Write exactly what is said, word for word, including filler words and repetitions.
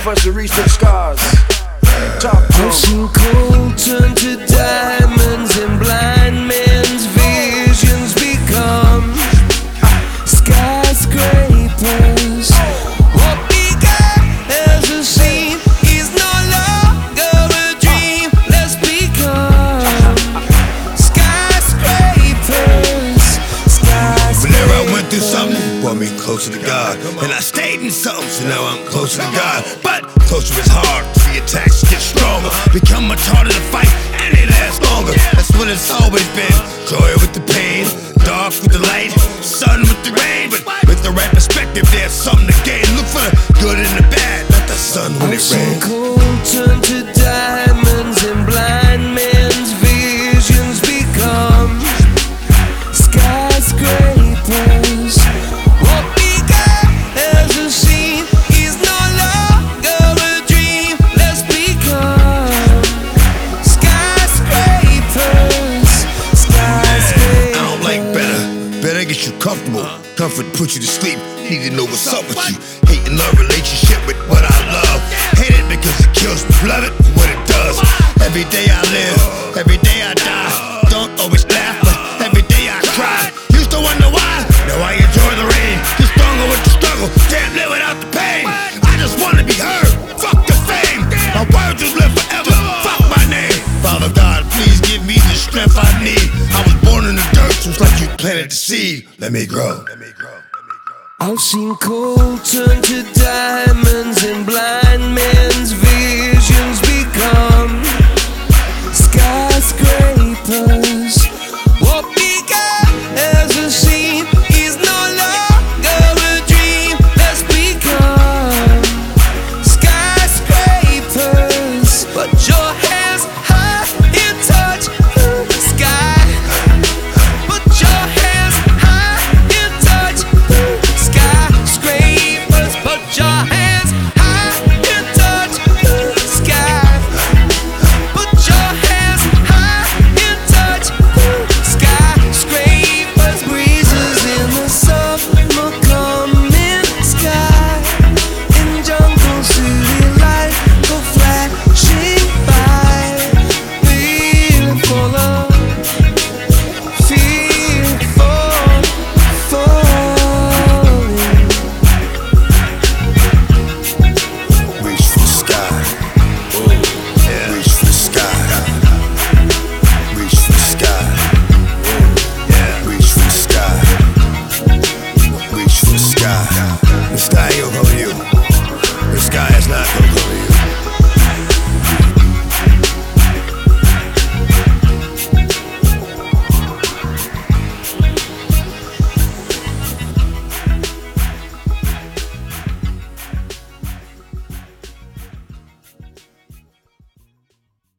for us to reach them scars. Talk to 'em. I've seen coal turn to diamonds and blind men's visions become skyscrapers. What began as a scene is no longer a dream. Let's become skyscrapers. Skyscrapers. Whenever I went through something, brought me closer to God. And I stayed in something, so now I'm closer to God. But closer is hard, the attacks get stronger. Become much harder to fight, and it lasts longer. That's what it's always been. Joy with the pain, dark with the light, sun with the rain. But with the right perspective, there's something to gain. Look for the good and the bad, not the sun when it I've seen rains. coal turn to diamonds and blind men's visions become skyscrapers. What began as a scene is no longer a dream. Let's become skyscrapers. Skyscrapers. I don't like better. Better get you comfortable. Comfort put you to sleep. Need to know what's up with you. Hating love relationship with what I love. Hate it because it kills me. Love it for what it does. Every day I live, every day I die. Don't always laugh, but every day I cry. Used to wonder why. Now I enjoy the rain. Get stronger with the struggle. Can't live without the pain. I just wanna be heard. Fuck the fame. My words will live forever. Fuck my name. Father God, please give me the strength I need. I was born in the dirt, so it's like you planted the seed. Let me grow. Let me grow. I've seen coal turn to diamonds and blind men's visions become